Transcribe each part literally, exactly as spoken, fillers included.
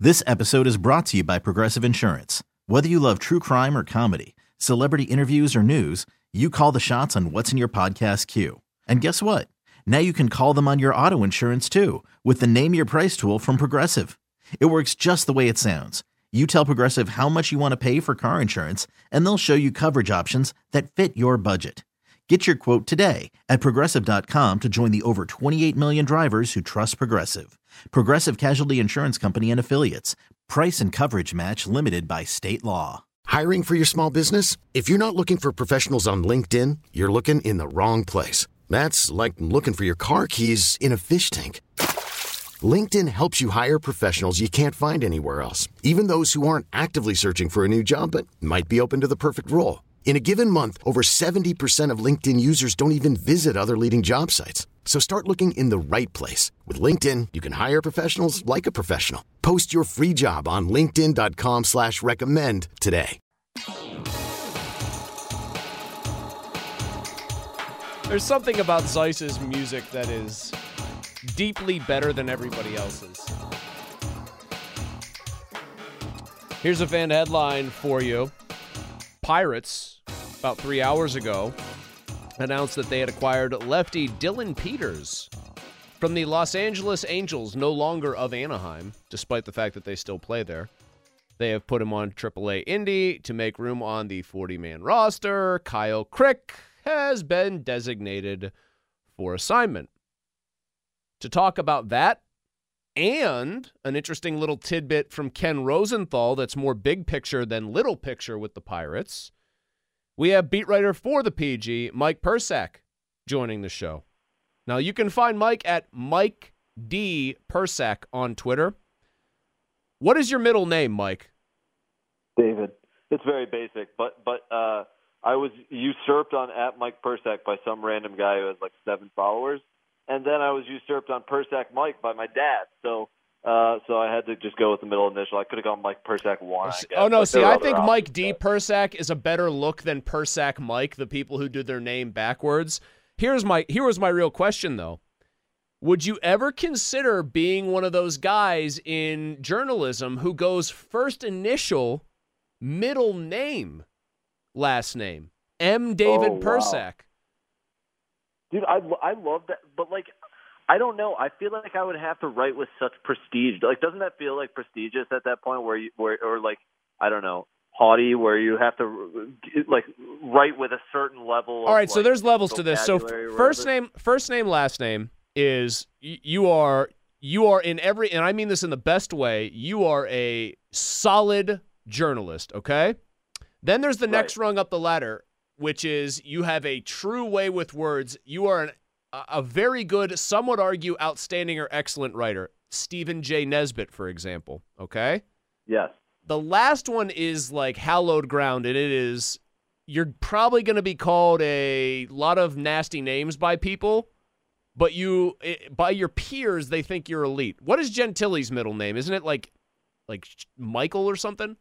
This episode is brought to you by Progressive Insurance. Whether you love true crime or comedy, celebrity interviews or news, you call the shots on what's in your podcast queue. And guess what? Now you can call them on your auto insurance too with the Name Your Price tool from Progressive. It works just the way it sounds. You tell Progressive how much you want to pay for car insurance, and they'll show you coverage options that fit your budget. Get your quote today at Progressive dot com to join the over twenty-eight million drivers who trust Progressive. Progressive Casualty Insurance Company and Affiliates. Price and coverage match limited by state law. Hiring for your small business? If you're not looking for professionals on LinkedIn, you're looking in the wrong place. That's like looking for your car keys in a fish tank. LinkedIn helps you hire professionals you can't find anywhere else, even those who aren't actively searching for a new job but might be open to the perfect role. In a given month, over seventy percent of LinkedIn users don't even visit other leading job sites. So start looking in the right place. With LinkedIn, you can hire professionals like a professional. Post your free job on linkedin dot com slash recommend today. There's something about Zeiss's music that is deeply better than everybody else's. Here's a fan headline for you. Pirates, about three hours ago, announced that they had acquired lefty Dylan Peters from the Los Angeles Angels, no longer of Anaheim, despite the fact that they still play there. They have put him on triple A Indy to make room on the forty-man roster. Kyle Crick has been designated for assignment. To talk about that and an interesting little tidbit from Ken Rosenthal that's more big picture than little picture with the Pirates, we have beat writer for the P G, Mike Persak, joining the show. Now, you can find Mike at Mike D. Persak on Twitter. What is your middle name, Mike? David. It's very basic, but but uh, I was usurped on at Mike Persak by some random guy who has like seven followers. And then I was usurped on Persak Mike by my dad. So uh, so I had to just go with the middle initial. I could have gone Mike Persak one. I guess. Oh, no. But see, I think options, Mike D. but... Persak is a better look than Persak Mike, the people who did their name backwards. Here's my Here was my real question, though. Would you ever consider being one of those guys in journalism who goes first initial, middle name, last name? M. David oh, wow. Persak. Dude, I, I love that, but, like, I don't know. I feel like I would have to write with such prestige. Like, doesn't that feel, like, prestigious at that point where, you, where or, like, I don't know, haughty, where you have to, like, write with a certain level of, all right, so like, there's levels to this. So first name, first name, last name is you are, you are in every, and I mean this in the best way, you are a solid journalist, okay? Then there's the next right. rung up the ladder, which is you have a true way with words. You are an, a very good, some would argue outstanding or excellent writer. Stephen J. Nesbitt, for example, okay? Yes. The last one is like hallowed ground, and it is you're probably going to be called a lot of nasty names by people, but you, by your peers, they think you're elite. What is Gentili's middle name? Isn't it like like Michael or something?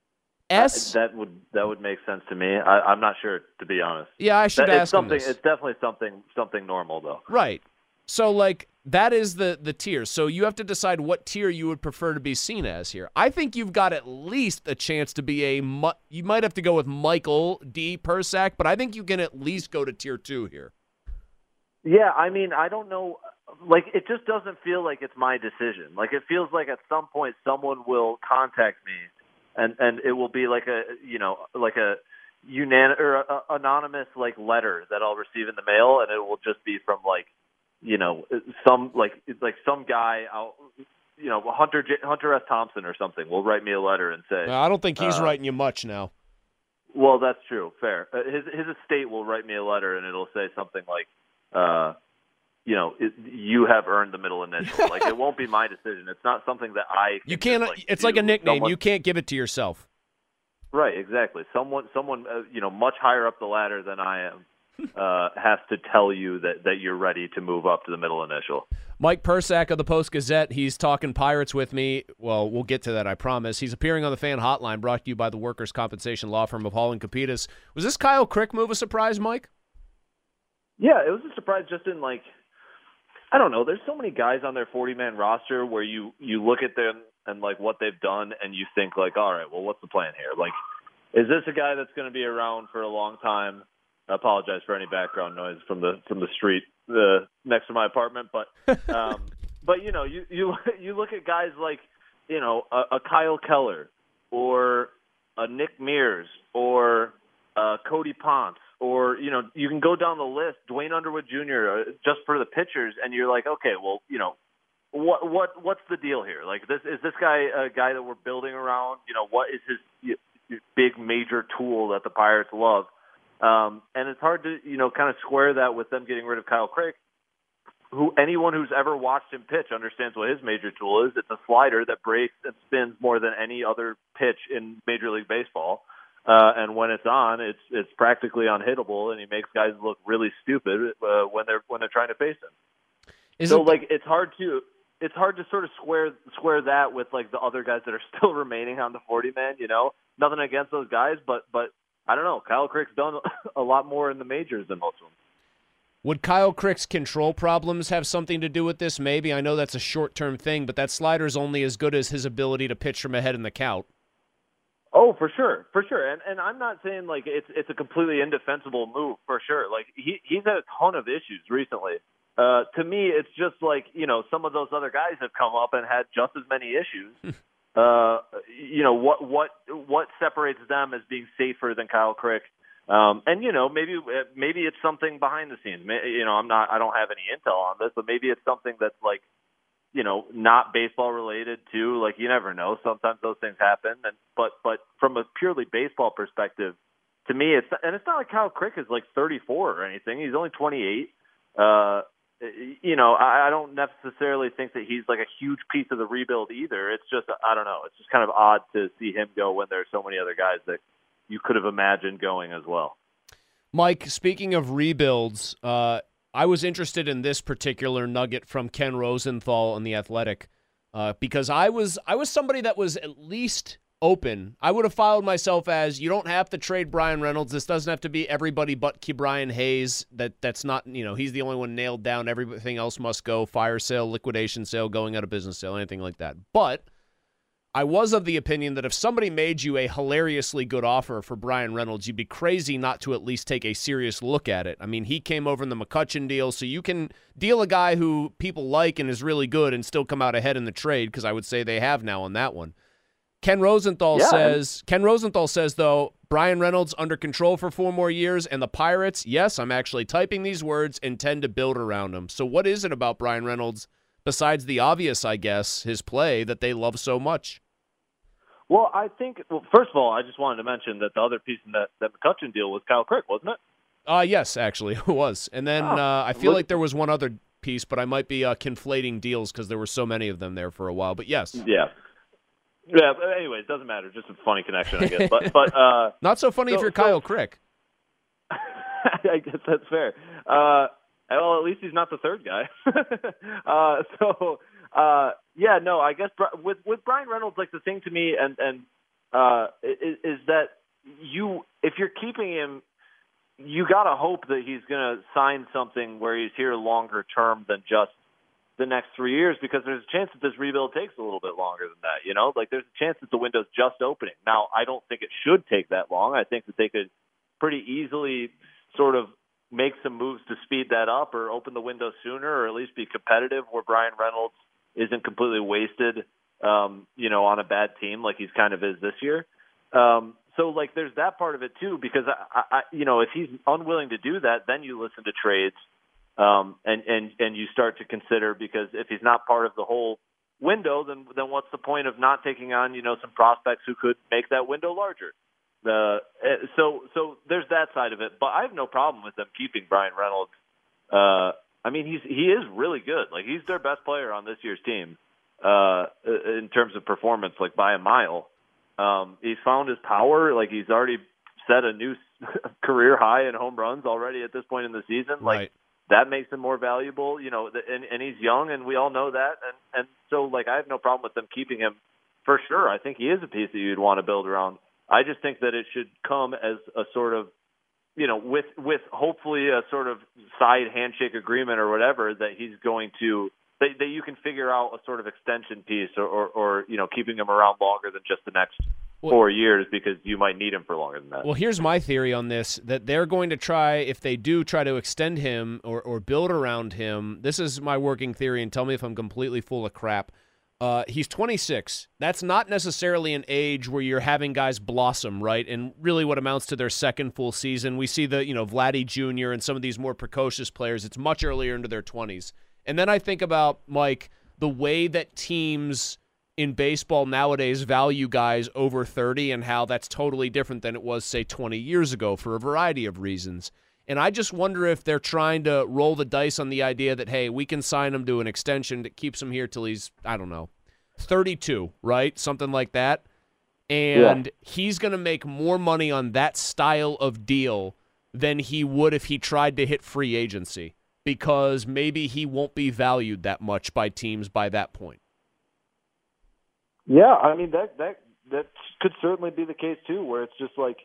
S uh, that would that would make sense to me. I, I'm not sure, to be honest. Yeah, I should that, ask it's something. him this. It's definitely something something normal, though. Right. So, like, that is the the tier. So you have to decide what tier you would prefer to be seen as here. I think you've got at least a chance to be a. You might have to go with Michael D. Persak, but I think you can at least go to tier two here. Yeah, I mean, I don't know. Like, it just doesn't feel like it's my decision. Like, it feels like at some point someone will contact me. And and it will be like a you know like a unan or a, a anonymous like letter that I'll receive in the mail, and it will just be from like you know some like like some guy out you know Hunter J, Hunter S. Thompson or something will write me a letter and say. I don't think he's uh, writing you much now. Well, that's true. Fair. Uh, his his estate will write me a letter, and it'll say something like. Uh, You know, it, you have earned the middle initial. Like, it won't be my decision. It's not something that I. Can you can't. Just, like, it's do. like a nickname. Someone, you can't give it to yourself. Right. Exactly. Someone, someone, uh, you know, much higher up the ladder than I am, uh, has to tell you that that you're ready to move up to the middle initial. Mike Persak of the Post-Gazette. He's talking Pirates with me. Well, we'll get to that, I promise. He's appearing on the Fan Hotline, brought to you by the Workers' Compensation Law Firm of Hall and Capitas. Was this Kyle Crick move a surprise, Mike? Yeah, it was a surprise just in, like, I don't know. There's so many guys on their forty-man roster where you, you look at them and like what they've done, and you think like, all right, well, what's the plan here? Like, is this a guy that's going to be around for a long time? I apologize for any background noise from the from the street uh, next to my apartment, but um, but you know, you you you look at guys like, you know, a, a Kyle Keller or a Nick Mears or uh, Cody Ponce, or you know, you can go down the list, Dwayne Underwood Junior, uh, just for the pitchers, and you're like, okay, well, you know, what what what's the deal here? Like, this is this guy a guy that we're building around? You know, what is his big major tool that the Pirates love? Um, and it's hard to, you know, kind of square that with them getting rid of Kyle Crick, who anyone who's ever watched him pitch understands what his major tool is. It's a slider that breaks and spins more than any other pitch in Major League Baseball. Uh, and when it's on, it's it's practically unhittable, and he makes guys look really stupid uh, when they're when they're trying to face him. Isn't so, like, it's hard to it's hard to sort of square square that with like the other guys that are still remaining on the forty man. You know, nothing against those guys, but but. I don't know. Kyle Crick's done a lot more in the majors than most of them. Would Kyle Crick's control problems have something to do with this? Maybe. I know that's a short-term thing, but that slider's only as good as his ability to pitch from ahead in the count. Oh, for sure, for sure. And and I'm not saying like it's it's a completely indefensible move, for sure. Like he he's had a ton of issues recently. Uh, to me, it's just like, you know, some of those other guys have come up and had just as many issues. Uh, you know, what what what separates them as being safer than Kyle Crick? Um, and you know, maybe maybe it's something behind the scenes. You know, I'm not I don't have any intel on this, but maybe it's something that's like, you know, not baseball related too. Like, you never know. Sometimes those things happen. And but but from a purely baseball perspective, to me, it's and it's not like Kyle Crick is like thirty-four or anything. He's only twenty-eight. Uh, You know, I don't necessarily think that he's like a huge piece of the rebuild either. It's just, I don't know, it's just kind of odd to see him go when there are so many other guys that you could have imagined going as well. Mike, speaking of rebuilds, uh, I was interested in this particular nugget from Ken Rosenthal on The Athletic uh, because I was I was somebody that was at least open. I would have filed myself as, you don't have to trade Bryan Reynolds. This doesn't have to be everybody but Ke'Bryan Hayes. That that's not, you know, he's the only one nailed down. Everything else must go. Fire sale, liquidation sale, going out of business sale, anything like that. But I was of the opinion that if somebody made you a hilariously good offer for Bryan Reynolds, you'd be crazy not to at least take a serious look at it. I mean, he came over in the McCutchen deal, so you can deal a guy who people like and is really good and still come out ahead in the trade, because I would say they have now on that one. Ken Rosenthal yeah. says, Ken Rosenthal says, though, Bryan Reynolds under control for four more years, and the Pirates, yes, I'm actually typing these words, intend to build around him. So what is it about Bryan Reynolds, besides the obvious, I guess, his play, that they love so much? Well, I think, well, first of all, I just wanted to mention that the other piece in that, that McCutchen deal was Kyle Crick, wasn't it? Uh, yes, actually, it was. And then oh, uh, I feel look- like there was one other piece, but I might be uh, conflating deals because there were so many of them there for a while. But yes. Yeah. Yeah, but anyway, it doesn't matter. Just a funny connection, I guess. But but uh, not so funny so, if you're Kyle so, Crick. I guess that's fair. Uh, well, at least he's not the third guy. uh, so uh, yeah, no, I guess with with Bryan Reynolds, like the thing to me, and and uh, is, is that you, if you're keeping him, you gotta hope that he's gonna sign something where he's here longer term than just the next three years, because there's a chance that this rebuild takes a little bit longer than that, you know? Like, there's a chance that the window's just opening. Now, I don't think it should take that long. I think that they could pretty easily sort of make some moves to speed that up or open the window sooner, or at least be competitive where Bryan Reynolds isn't completely wasted, um, you know, on a bad team like he's kind of is this year. Um, so, like, there's that part of it, too, because, I, I, you know, if he's unwilling to do that, then you listen to trades. Um, and, and, and you start to consider, because if he's not part of the whole window, then then what's the point of not taking on, you know, some prospects who could make that window larger? The uh, so so there's that side of it. But I have no problem with them keeping Bryan Reynolds. Uh, I mean, he's he is really good. Like, he's their best player on this year's team uh, in terms of performance, like by a mile. Um, he's found his power. Like, he's already set a new career high in home runs already at this point in the season. Like. Right. That makes him more valuable, you know, and, and he's young, and we all know that. And, and so, like, I have no problem with them keeping him for sure. I think he is a piece that you'd want to build around. I just think that it should come as a sort of, you know, with, with hopefully a sort of side handshake agreement or whatever, that he's going to that, that you can figure out a sort of extension piece, or, or, or you know, keeping him around longer than just the next well, four years because you might need him for longer than that. Well, here's my theory on this, that they're going to try, if they do try to extend him or, or build around him, this is my working theory, and tell me if I'm completely full of crap. Uh, he's twenty-six. That's not necessarily an age where you're having guys blossom, right? And really what amounts to their second full season. We see the, you know, Vladdy Junior and some of these more precocious players. It's much earlier into their twenties. And then I think about, Mike, the way that teams in baseball nowadays value guys over thirty and how that's totally different than it was, say, twenty years ago for a variety of reasons. And I just wonder if they're trying to roll the dice on the idea that, hey, we can sign him to an extension that keeps him here till he's, I don't know, thirty-two, right? Something like that. And yeah. he's going to make more money on that style of deal than he would if he tried to hit free agency, because maybe he won't be valued that much by teams by that point. Yeah, I mean, that that that could certainly be the case, too, where it's just like,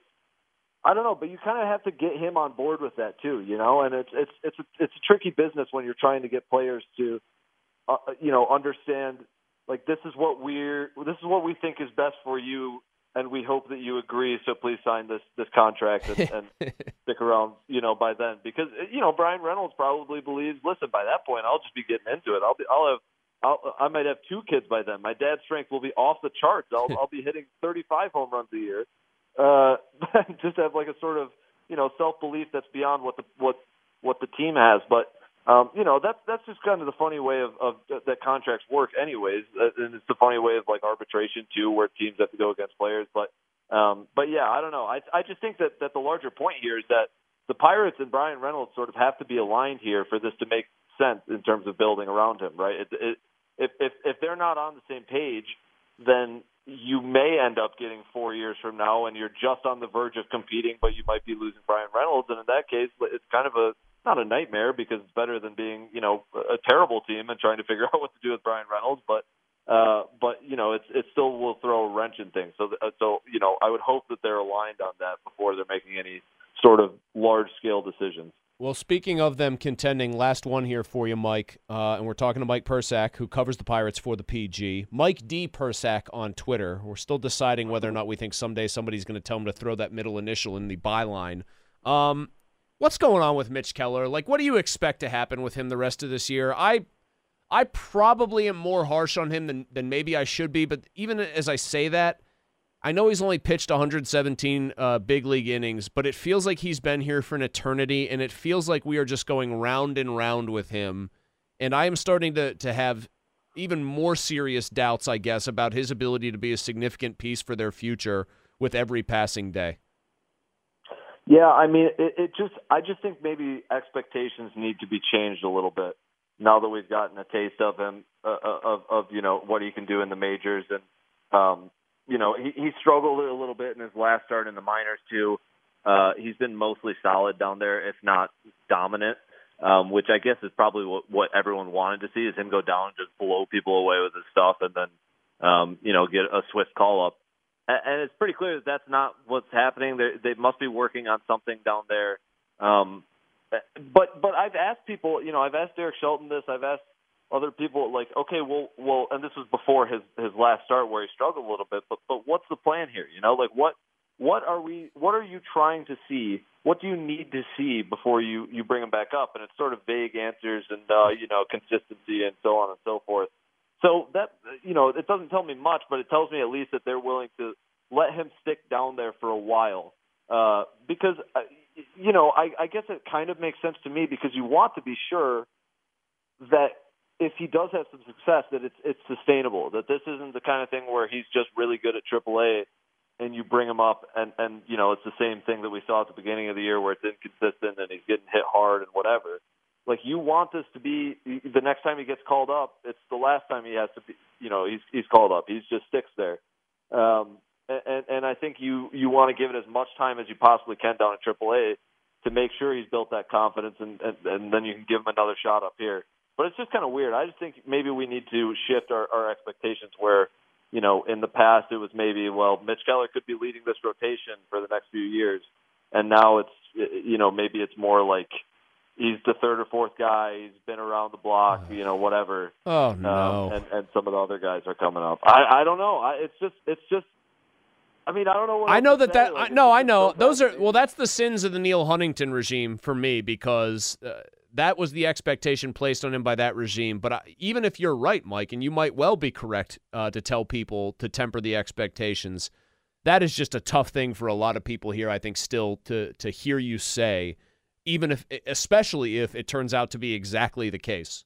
I don't know, but you kind of have to get him on board with that too, you know. And it's it's it's a, it's a tricky business when you're trying to get players to, uh, you know, understand, like, this is what we're this is what we think is best for you, and we hope that you agree. So please sign this this contract and, and stick around, you know, by then, because you know Brian Reynolds probably believes, listen, by that point I'll just be getting into it. I'll be I'll have I'll, I might have two kids by then. My dad's strength will be off the charts. I'll I'll be hitting thirty-five home runs a year. Uh, just have like a sort of, you know, self-belief that's beyond what the what what the team has. But um, you know, that's that's just kind of the funny way of, of that contracts work, anyways. And it's the funny way of like arbitration too, where teams have to go against players. But um, but yeah, I don't know. I I just think that that the larger point here is that the Pirates and Brian Reynolds sort of have to be aligned here for this to make sense in terms of building around him, right? It, it, if if if they're not on the same page, then you may end up getting four years from now and you're just on the verge of competing, but you might be losing Brian Reynolds. And in that case, it's kind of a, not a nightmare, because it's better than being, you know, a terrible team and trying to figure out what to do with Brian Reynolds. But, uh, but, you know, it's, it still will throw a wrench in things. So, so, you know, I would hope that they're aligned on that before they're making any sort of large scale decisions. Well, speaking of them contending, last one here for you, Mike, uh, and we're talking to Mike Persak, who covers the Pirates for the P G. Mike D. Persak on Twitter. We're still deciding whether or not we think someday somebody's going to tell him to throw that middle initial in the byline. Um, what's going on with Mitch Keller? Like, what do you expect to happen with him the rest of this year? I I probably am more harsh on him than, than maybe I should be, but even as I say that, I know he's only pitched one hundred seventeen uh, big league innings, but it feels like he's been here for an eternity, and it feels like we are just going round and round with him. And I am starting to, to have even more serious doubts, I guess, about his ability to be a significant piece for their future with every passing day. Yeah, I mean, it, it just I just think maybe expectations need to be changed a little bit now that we've gotten a taste of him, uh, of, of, you know, what he can do in the majors. And, um, you know, he, he struggled a little bit in his last start in the minors, too. Uh, he's been mostly solid down there, if not dominant, um, which I guess is probably what, what everyone wanted to see, is him go down and just blow people away with his stuff and then, um, you know, get a swift call-up. And, and it's pretty clear that that's not what's happening. They, they must be working on something down there. Um, but but I've asked people, you know, I've asked Derek Shelton this, I've asked other people, like, okay, well, well, and this was before his, his last start where he struggled a little bit, but but what's the plan here? You know, like what what are we what are you trying to see? What do you need to see before you, you bring him back up? And it's sort of vague answers and uh, you know, consistency and so on and so forth. So that, you know, it doesn't tell me much, but it tells me at least that they're willing to let him stick down there for a while. Uh, because, uh, you know, I, I guess it kind of makes sense to me, because you want to be sure that if he does have some success, that it's it's sustainable, that this isn't the kind of thing where he's just really good at triple A and you bring him up and, and, you know, it's the same thing that we saw at the beginning of the year where it's inconsistent and he's getting hit hard and whatever. Like, you want this to be the next time he gets called up, it's the last time he has to be, you know, he's he's called up. He just sticks there. Um, and, and I think you, you want to give it as much time as you possibly can down in triple A to make sure he's built that confidence, and, and, and then you can give him another shot up here. But it's just kind of weird. I just think maybe we need to shift our, our expectations where, you know, in the past it was maybe, well, Mitch Keller could be leading this rotation for the next few years. And now it's, you know, maybe it's more like, he's the third or fourth guy. He's been around the block, you know, whatever. Oh no! Um, and and some of the other guys are coming up. I I don't know. I, it's just it's just. I mean, I don't know what I know that say. that like, I, no, I so know those are well. That's the sins of the Neil Huntington regime for me because uh, that was the expectation placed on him by that regime. But I, even if you're right, Mike, and you might well be correct uh, to tell people to temper the expectations, that is just a tough thing for a lot of people here. I think still to to hear you say, even if, especially if it turns out to be exactly the case.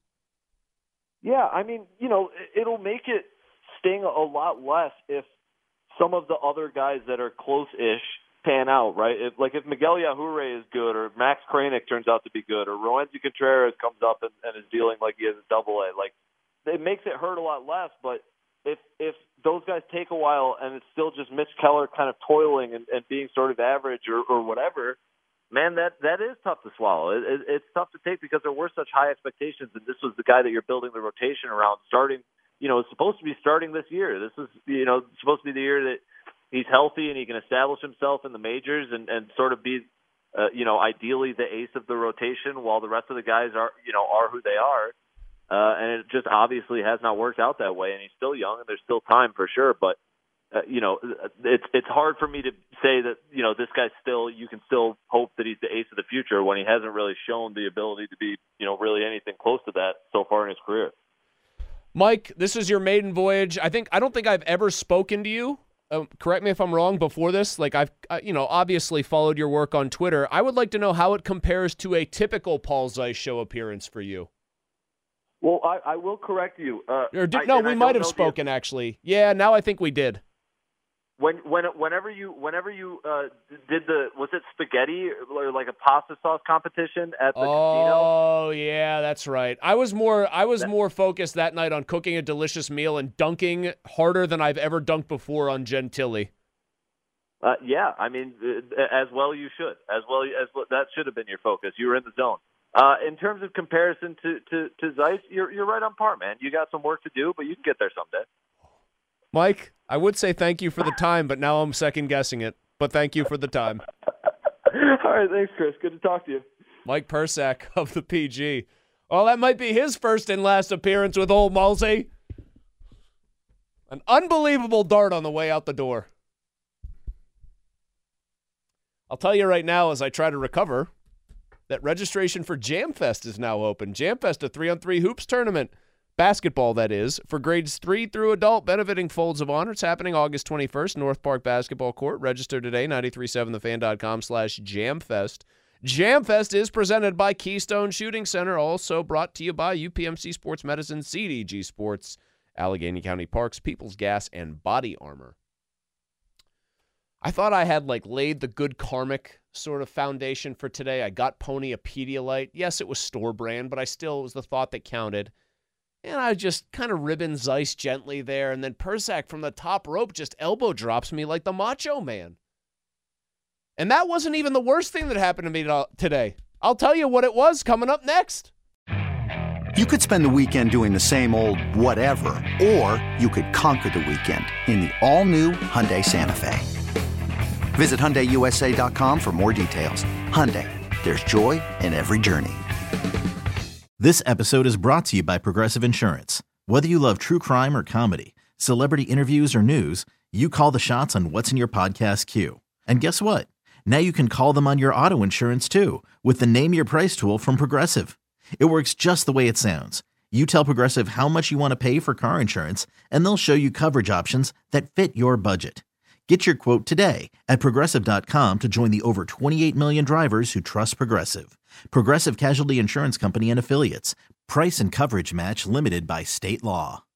Yeah, I mean, you know, it'll make it sting a lot less if some of the other guys that are close-ish pan out, right? If, like if Miguel Yajure is good, or Max Kranick turns out to be good, or Roansy Contreras comes up and, and is dealing like he is a double A, like it makes it hurt a lot less. But if if those guys take a while and it's still just Mitch Keller kind of toiling and, and being sort of average or, or whatever, man, that that is tough to swallow. It, it, it's tough to take because there were such high expectations, and this was the guy that you're building the rotation around, starting. You know, it's supposed to be starting this year. This is, you know, supposed to be the year that he's healthy and he can establish himself in the majors and, and sort of be, uh, you know, ideally the ace of the rotation while the rest of the guys are, you know, are who they are. Uh, and it just obviously has not worked out that way. And he's still young and there's still time for sure. But, uh, you know, it's it's hard for me to say that, you know, this guy's still, you can still hope that he's the ace of the future when he hasn't really shown the ability to be, you know, really anything close to that so far in his career. Mike, this is your maiden voyage. I think I don't think I've ever spoken to you. Um, correct me if I'm wrong. Before this, like I've, I, you know, obviously followed your work on Twitter. I would like to know how it compares to a typical Paul Zeise show appearance for you. Well, I, I will correct you. Uh, or did, I, no, we might have the, spoken actually. Yeah, now I think we did. When when whenever you whenever you uh, did the was it spaghetti or like a pasta sauce competition at the oh, casino? Oh yeah, that's right. I was more I was that, more focused that night on cooking a delicious meal and dunking harder than I've ever dunked before on Gentili. Uh, yeah, I mean, as well you should. As well as that should have been your focus. You were in the zone. Uh, in terms of comparison to to, to Zeise, you're you're right on par, man. You got some work to do, but you can get there someday. Mike, I would say thank you for the time, but now I'm second-guessing it. But thank you for the time. All right, thanks, Chris. Good to talk to you. Mike Persak of the P G. Well, that might be his first and last appearance with old Mulsey. An unbelievable dart on the way out the door. I'll tell you right now as I try to recover that registration for JamFest is now open. JamFest, a three-on-three hoops tournament. Basketball, that is, for grades three through adult, benefiting Folds of Honor. It's happening August twenty-first, North Park Basketball Court. Register today, nine three seven the fan dot com slash JamFest. JamFest is presented by Keystone Shooting Center, also brought to you by U P M C Sports Medicine, C D G Sports, Allegheny County Parks, People's Gas, and Body Armor. I thought I had, like, laid the good karmic sort of foundation for today. I got Pony a Pedialyte. Yes, it was store brand, but I still, it was the thought that counted. And I just kind of ribbon Zeise gently there, and then Persak from the top rope just elbow drops me like the Macho Man. And that wasn't even the worst thing that happened to me today. I'll tell you what it was coming up next. You could spend the weekend doing the same old whatever, or you could conquer the weekend in the all-new Hyundai Santa Fe. Visit Hyundai U S A dot com for more details. Hyundai, there's joy in every journey. This episode is brought to you by Progressive Insurance. Whether you love true crime or comedy, celebrity interviews or news, you call the shots on what's in your podcast queue. And guess what? Now you can call them on your auto insurance too with the Name Your Price tool from Progressive. It works just the way it sounds. You tell Progressive how much you want to pay for car insurance, and they'll show you coverage options that fit your budget. Get your quote today at Progressive dot com to join the over twenty-eight million drivers who trust Progressive. Progressive Casualty Insurance Company and Affiliates. Price and coverage match limited by state law.